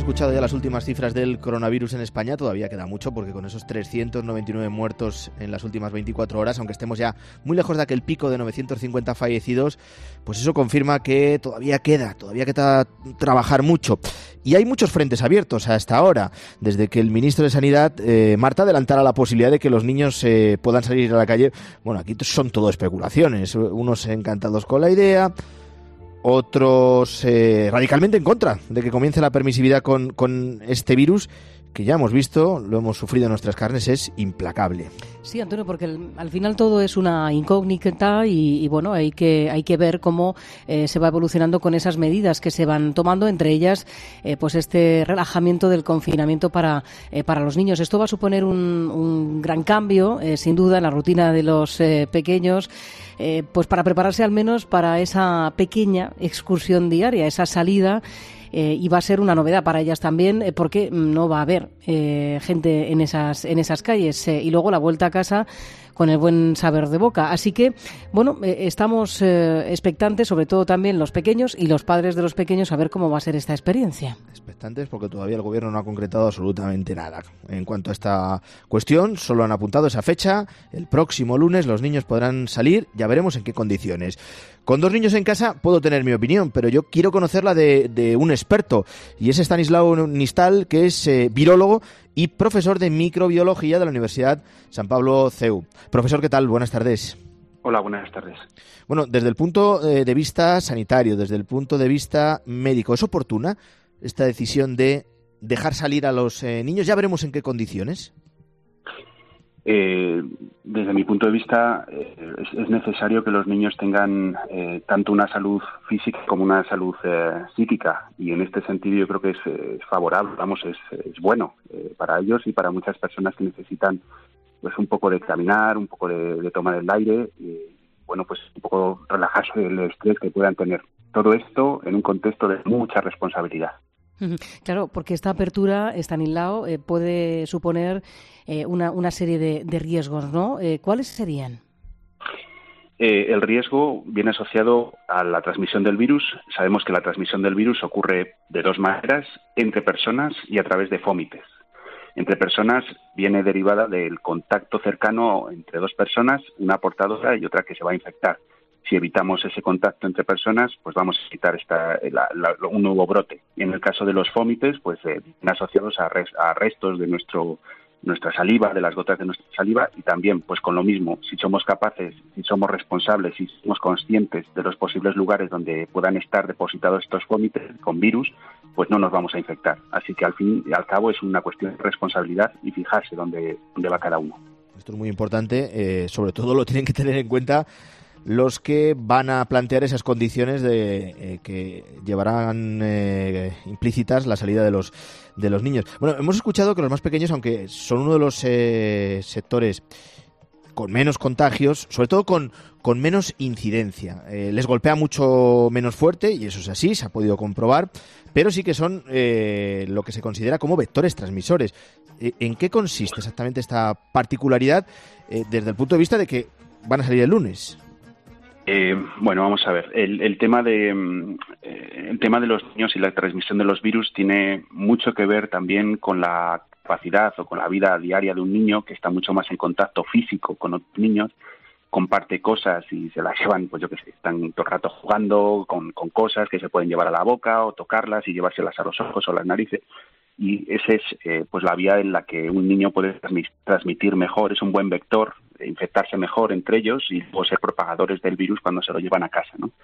escuchado ya las últimas cifras del coronavirus en España. Todavía queda mucho porque con esos 399 muertos en las últimas 24 horas, aunque estemos ya muy lejos de aquel pico de 950 fallecidos, pues eso confirma que todavía queda trabajar mucho. Y hay muchos frentes abiertos hasta ahora, desde que el ministro de Sanidad, Marta, adelantara la posibilidad de que los niños puedan salir a la calle. Bueno, aquí son todo especulaciones, unos encantados con la idea, otros radicalmente en contra de que comience la permisividad con este virus, que ya hemos visto, lo hemos sufrido en nuestras carnes, es implacable. Sí, Antonio, porque al final todo es una incógnita y bueno, hay que ver cómo se va evolucionando con esas medidas que se van tomando, entre ellas pues este relajamiento del confinamiento para los niños. Esto va a suponer un gran cambio, sin duda, en la rutina de los pequeños, pues para prepararse al menos para esa pequeña excursión diaria, esa salida. Y va a ser una novedad para ellas también, porque no va a haber gente en esas calles, y luego la vuelta a casa con el buen saber de boca. Así que, bueno, estamos expectantes, sobre todo también los pequeños y los padres de los pequeños, a ver cómo va a ser esta experiencia. Expectantes porque todavía el gobierno no ha concretado absolutamente nada. En cuanto a esta cuestión, solo han apuntado esa fecha. El próximo lunes los niños podrán salir, ya veremos en qué condiciones. Con 2 niños en casa puedo tener mi opinión, pero yo quiero conocerla de un experto, y es Stanislao Nistal, que es virólogo y profesor de microbiología de la Universidad San Pablo CEU. Profesor, ¿qué tal? Buenas tardes. Hola, buenas tardes. Bueno, desde el punto de vista sanitario, desde el punto de vista médico, ¿es oportuna esta decisión de dejar salir a los niños? Ya veremos en qué condiciones. Desde mi punto de vista, es necesario que los niños tengan tanto una salud física como una salud psíquica, y en este sentido yo creo que es favorable, es bueno para ellos y para muchas personas que necesitan pues un poco de caminar, un poco de tomar el aire y bueno, pues un poco relajarse del estrés que puedan tener. Todo esto en un contexto de mucha responsabilidad. Claro, porque esta apertura, Stanislao, puede suponer una serie de riesgos, ¿no? ¿Cuáles serían? El riesgo viene asociado a la transmisión del virus. Sabemos que la transmisión del virus ocurre de 2 maneras, entre personas y a través de fómites. Entre personas viene derivada del contacto cercano entre 2 personas, una portadora y otra que se va a infectar. Si evitamos ese contacto entre personas, pues vamos a evitar un nuevo brote. Y en el caso de los fómites, pues vienen asociados a restos de nuestra saliva, de las gotas de nuestra saliva, y también, pues con lo mismo, si somos capaces, si somos responsables, si somos conscientes de los posibles lugares donde puedan estar depositados estos fómites con virus, pues no nos vamos a infectar. Así que al fin y al cabo es una cuestión de responsabilidad y fijarse dónde va cada uno. Esto es muy importante, sobre todo lo tienen que tener en cuenta los que van a plantear esas condiciones que llevarán implícitas la salida de los niños. Bueno, hemos escuchado que los más pequeños, aunque son uno de los sectores con menos contagios, sobre todo con menos incidencia, les golpea mucho menos fuerte, y eso es así, se ha podido comprobar, pero sí que son lo que se considera como vectores transmisores. ¿En qué consiste exactamente esta particularidad desde el punto de vista de que van a salir el lunes? Bueno, vamos a ver. El tema de los niños y la transmisión de los virus tiene mucho que ver también con la capacidad o con la vida diaria de un niño, que está mucho más en contacto físico con otros niños, comparte cosas y se las llevan, pues yo qué sé, están todo el rato jugando con cosas que se pueden llevar a la boca o tocarlas y llevárselas a los ojos o las narices. Y esa es pues la vía en la que un niño puede transmitir mejor, es un buen vector, infectarse mejor entre ellos y luego ser propagadores del virus cuando se lo llevan a casa, ¿no?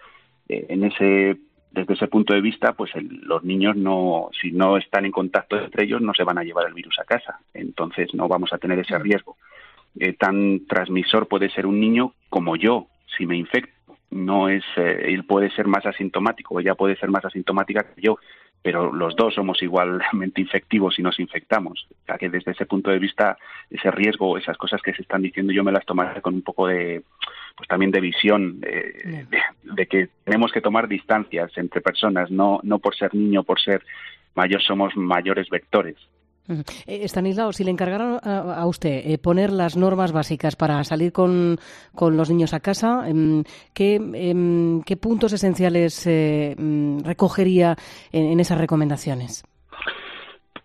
Desde ese punto de vista, pues los niños si no están en contacto entre ellos, no se van a llevar el virus a casa. Entonces no vamos a tener ese riesgo. Tan transmisor puede ser un niño como yo, si me infecto. No es, él puede ser más asintomático, ella puede ser más asintomática que yo, pero los dos somos igualmente infectivos si nos infectamos. O sea que desde ese punto de vista, ese riesgo, esas cosas que se están diciendo, yo me las tomaré con un poco de, pues también de visión, de que tenemos que tomar distancias entre personas, no por ser niño, por ser mayor, somos mayores vectores. Stanislao, si le encargaran a usted poner las normas básicas para salir con los niños a casa, ¿qué puntos esenciales recogería en esas recomendaciones?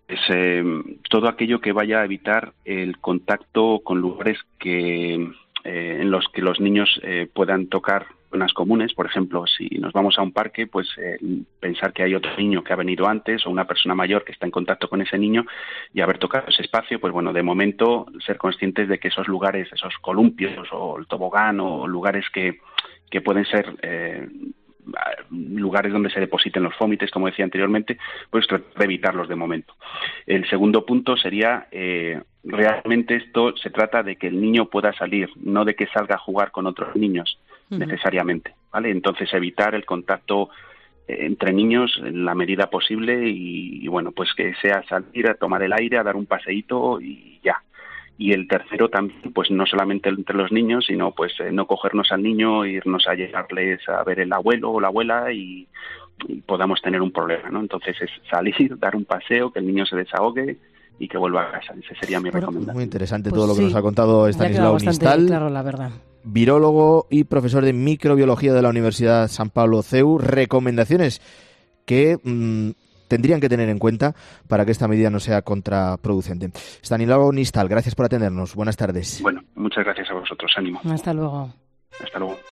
todo aquello que vaya a evitar el contacto con lugares en los que los niños puedan tocar zonas comunes. Por ejemplo, si nos vamos a un parque, pues pensar que hay otro niño que ha venido antes o una persona mayor que está en contacto con ese niño y haber tocado ese espacio, pues bueno, de momento ser conscientes de que esos lugares, esos columpios o el tobogán o lugares que pueden ser lugares donde se depositen los fómites, como decía anteriormente, pues tratar de evitarlos de momento. El segundo punto sería, realmente esto se trata de que el niño pueda salir, no de que salga a jugar con otros niños necesariamente, ¿vale? Entonces evitar el contacto entre niños en la medida posible y bueno, pues que sea salir a tomar el aire, a dar un paseíto y ya. Y el tercero también, pues no solamente entre los niños, sino pues no cogernos al niño, irnos a llevarles a ver el abuelo o la abuela y podamos tener un problema, ¿no? Entonces es salir, dar un paseo, que el niño se desahogue y que vuelva a casa. Esa sería mi recomendación. Muy interesante todo lo que nos ha contado Estanislao Nistal, claro, la verdad. Virólogo y profesor de microbiología de la Universidad San Pablo CEU. Recomendaciones que tendrían que tener en cuenta para que esta medida no sea contraproducente. Estanislao Nistal, gracias por atendernos. Buenas tardes. Bueno, muchas gracias a vosotros. Ánimo. Hasta luego. Hasta luego.